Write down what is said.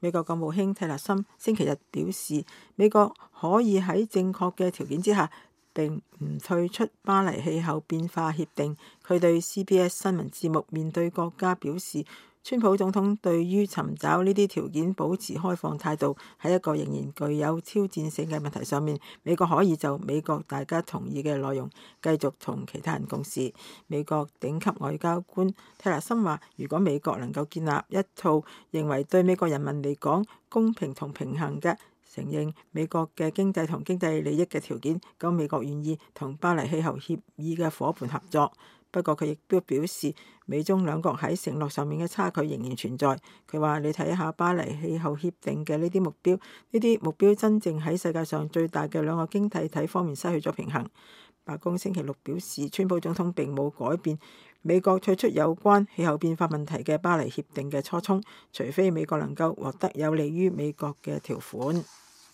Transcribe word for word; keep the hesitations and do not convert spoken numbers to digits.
美國國務卿蒂勒森星期日表示，美國可以喺正確嘅條件之下並唔退出巴黎氣候變化協定。佢對 C B S 新聞節目面對國家表示，川普總統對於尋找呢啲條件保持開放態度，喺一個仍然具有挑戰性嘅問題上面，美國可以就美國大家同意嘅內容繼續同其他人共事。美國頂級外交官蒂勒森話，如果美國能夠建立一套認為對美國人民嚟講公平同平衡嘅承認美國嘅經濟同經濟利益嘅條件，咁美國願意同巴黎氣候協議嘅伙伴合作。不過佢亦都表示，美中兩國喺承諾上面嘅差距仍然存在。佢話：你睇下巴黎氣候協定嘅呢啲目標，呢啲目標真正喺世界上最大嘅兩個經濟體方面失去咗平衡。白宮星期六表示，川普總統並冇改變美國退出有關氣候變化問題嘅巴黎協定嘅初衷，除非美國能夠獲得有利於美國嘅條款。